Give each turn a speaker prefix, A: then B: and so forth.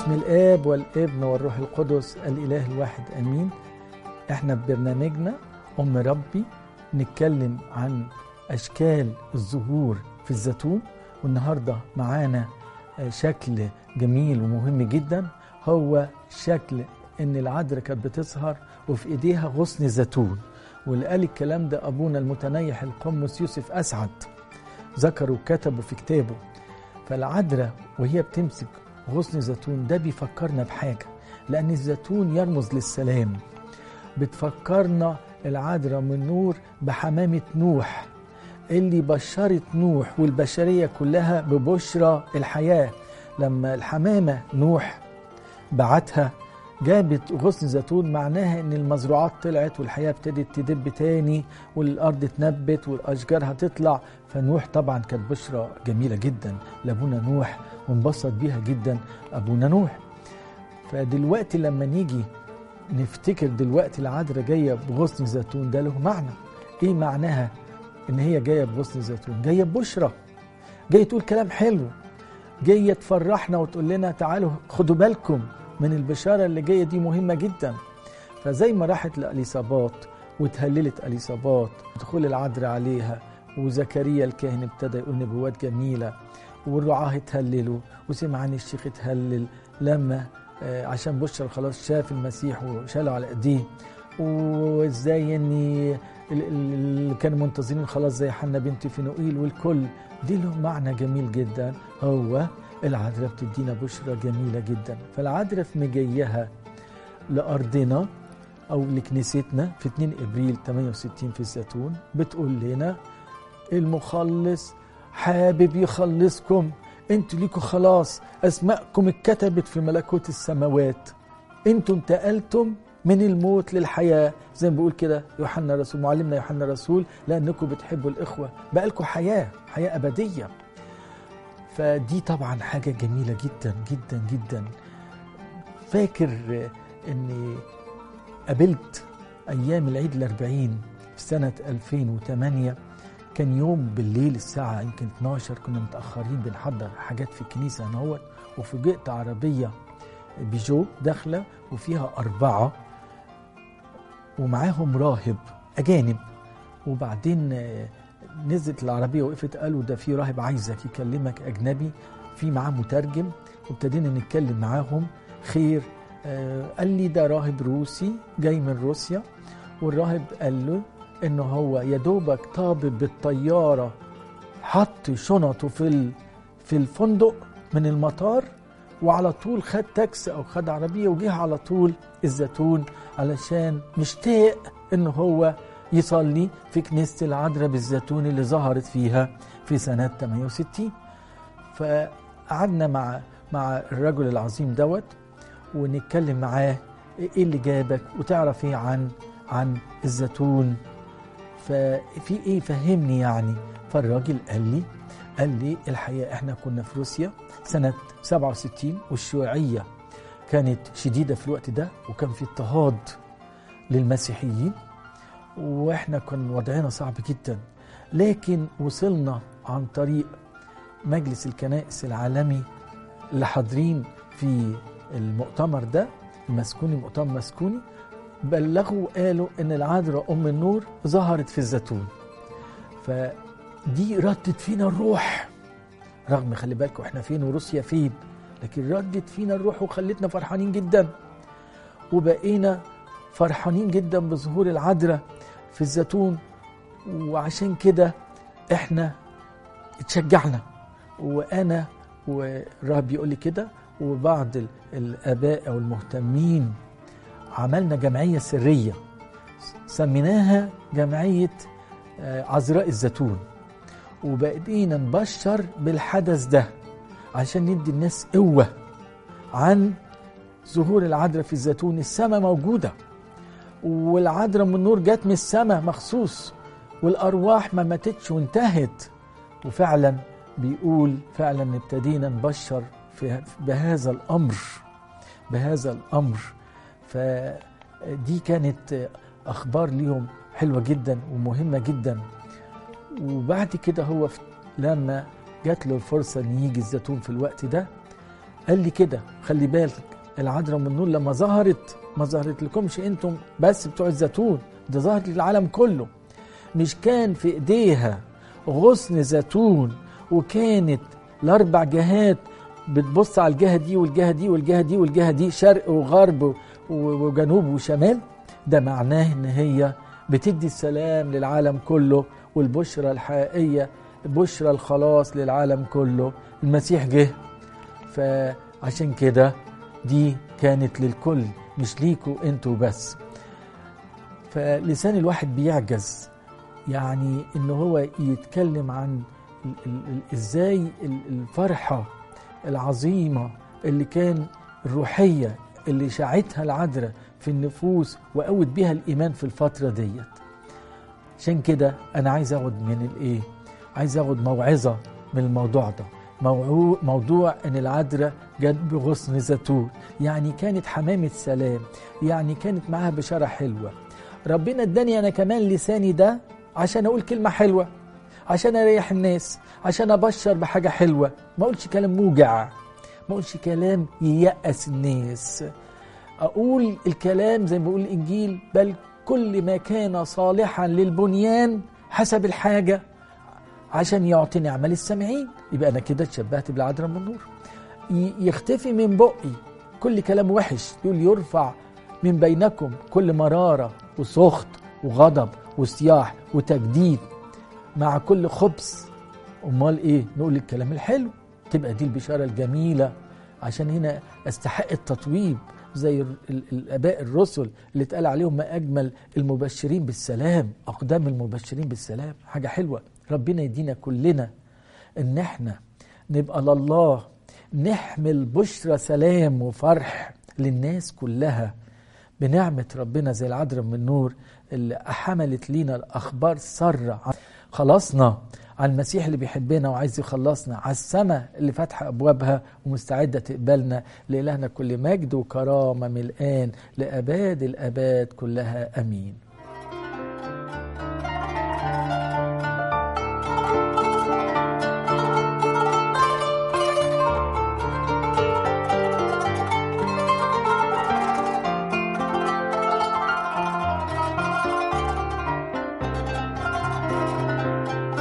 A: باسم الآب والابن والروح القدس الإله الواحد آمين. احنا ببرنامجنا أم ربي نتكلم عن أشكال الزهور في الزيتون، والنهاردة معانا شكل جميل ومهم جدا، هو شكل إن العذراء كانت بتظهر وفي إيديها غصن زيتون. واللي قال الكلام ده أبونا المتنيح القمص يوسف أسعد، ذكره وكتبه في كتابه. فالعذراء وهي بتمسك غصن زيتون ده بيفكرنا بحاجة، لأن الزيتون يرمز للسلام. بتفكرنا العذراء من نور بحمامة نوح اللي بشرت نوح والبشرية كلها ببشرى الحياة. لما الحمامة نوح بعتها جابت غصن زيتون، معناها ان المزروعات طلعت والحياة ابتدت تدب تاني والارض تنبت والاشجار هتطلع. فنوح طبعا كانت بشرى جميلة جدا لابونا نوح، وانبسط بيها جدا ابونا نوح. فدلوقتي لما نيجي نفتكر دلوقتي العذراء جاية بغصن زيتون، ده له معنى. ايه معناها ان هي جاية بغصن زيتون؟ جاية ببشرى، جاية تقول كلام حلو، جاية تفرحنا وتقول لنا تعالوا خدوا بالكم من البشارة اللي جاية دي، مهمة جدا. فزي ما راحت لأليصابات وتهللت أليصابات دخول العذراء عليها، وزكريا الكاهن ابتدى يقول نبوات جميلة، والرعاة اتهللوا، وسمعان الشيخ اتهلل لما عشان بشر خلاص شاف المسيح وشاله على ايديه. وازاي ان اللي كانوا منتظرين خلاص زي حنا بنت فنوئيل والكل دي له معنى جميل جدا. هو العذراء بتدينا بشرى جميلة جدا. فالعذراء في مجيها لأرضنا أو لكنيستنا في 2 إبريل 68 في الزيتون بتقول لنا المخلص حابب يخلصكم، انتوا ليكوا خلاص، أسماءكم اتكتبت في ملكوت السماوات، انتوا انتقلتم من الموت للحياة. زي ما بيقول كده يوحنا رسول، معلمنا يوحنا رسول، لأنكم بتحبوا الإخوة بقى لكم حياة أبدية. فدي طبعا حاجة جميلة جدا جدا جدا. فاكر اني قابلت ايام العيد الأربعين في سنة 2008، كان يوم بالليل الساعة يمكن 12، كنا متأخرين بنحضر حاجات في الكنيسة هنا، وفوجئت عربية بيجو داخلة وفيها 4 ومعاهم راهب أجانب. وبعدين نزلت العربية وقفت، قالوا ده في راهب عايزك يكلمك أجنبي، في معاه مترجم. وابتدينا نتكلم معاهم. خير، قال لي ده راهب روسي جاي من روسيا، والراهب قال له إنه هو يدوبك طابب بالطيارة، حط شنطه في الفندق من المطار، وعلى طول خد تاكسي أو خد عربية وجه على طول الزيتون علشان مشتاق إنه هو يصلي في كنيسة العذراء بالزيتون اللي ظهرت فيها في سنة 68. فقعدنا مع الرجل العظيم دوت ونتكلم معاه ايه اللي جابك وتعرف ايه عن الزيتون، ففي ايه فهمني يعني. فالراجل قال لي الحقيقة احنا كنا في روسيا سنة 67 والشيوعية كانت شديدة في الوقت ده، وكان في اضطهاد للمسيحيين، واحنا كان وضعنا صعب جدا. لكن وصلنا عن طريق مجلس الكنائس العالمي اللي حاضرين في المؤتمر ده المسكوني، مؤتمر مسكوني، بلغوا قالوا ان العذراء ام النور ظهرت في الزيتون. فدي ردت فينا الروح، رغم خلي بالكم احنا فين وروسيا فين، لكن ردت فينا الروح وخلتنا فرحانين جدا، وبقينا فرحانين جدا بظهور العذراء في الزيتون. وعشان كده احنا اتشجعنا، وانا والراهب بيقول لي كده وبعض الاباء او المهتمين عملنا جمعية سرية سميناها جمعية عذراء الزيتون، وبقينا نبشر بالحدث ده عشان ندي الناس قوة عن ظهور العذراء في الزيتون. السماء موجودة، والعذراء من النور جت من السماء مخصوص، والأرواح ما ماتتش وانتهت. وفعلا بيقول فعلا ابتدينا نبشر بهذا الأمر. فدي كانت أخبار ليهم حلوة جدا ومهمة جدا. وبعد كده هو لما جات له الفرصة ان يجي الزيتون في الوقت ده، قال لي كده خلي بالك العذراء من النور لما ظهرت ما ظهرت لكمش انتم بس بتوع الزيتون، ده ظهرت للعالم كله. مش كان في ايديها غصن زيتون وكانت الاربع جهات بتبص على الجهه دي والجهه دي والجهه دي والجهه دي، شرق وغرب وجنوب وشمال؟ ده معناه ان هي بتدي السلام للعالم كله، والبشرى الحقيقيه بشرى الخلاص للعالم كله. المسيح جه، فعشان كده دي كانت للكل مش ليكوا انتوا بس. فلسان الواحد بيعجز يعني ان هو يتكلم عن ازاي الفرحة العظيمة اللي كان الروحية اللي شاعتها العذراء في النفوس وقوت بيها الإيمان في الفترة ديت. عشان كده أنا عايز أخد من الإيه؟ عايز أخد موعظة من الموضوع ده، موضوع أن العذراء جت بغصن زيتون، يعني كانت حمامة سلام، يعني كانت معاها بشارة حلوة. ربنا اداني أنا كمان لساني ده عشان أقول كلمة حلوة، عشان أريح الناس، عشان أبشر بحاجة حلوة، ما أقولش كلام موجع، ما أقولش كلام ييأس الناس، أقول الكلام زي ما بيقول الإنجيل بل كل ما كان صالحا للبنيان حسب الحاجة عشان يعطي نعمة للسامعين. يبقى أنا كده اتشبهت بالعذراء من النور. يختفي من بقي كل كلام وحش، يقول يرفع من بينكم كل مرارة وسخط وغضب وصياح وتجديد مع كل خبث. امال ايه؟ نقول الكلام الحلو، تبقى دي البشاره الجميله. عشان هنا استحق التطويب زي الاباء الرسل اللي اتقال عليهم ما اجمل المبشرين بالسلام، اقدام المبشرين بالسلام. حاجه حلوه. ربنا يدينا كلنا ان احنا نبقى لله نحمل بشرى سلام وفرح للناس كلها بنعمه ربنا، زي العذراء من النور اللي حملت لينا الاخبار ساره خلصنا على المسيح اللي بيحبنا وعايز يخلصنا، على السماء اللي فاتحه ابوابها ومستعده تقبلنا. لإلهنا كل مجد وكرامه من الان لاباد الاباد كلها امين.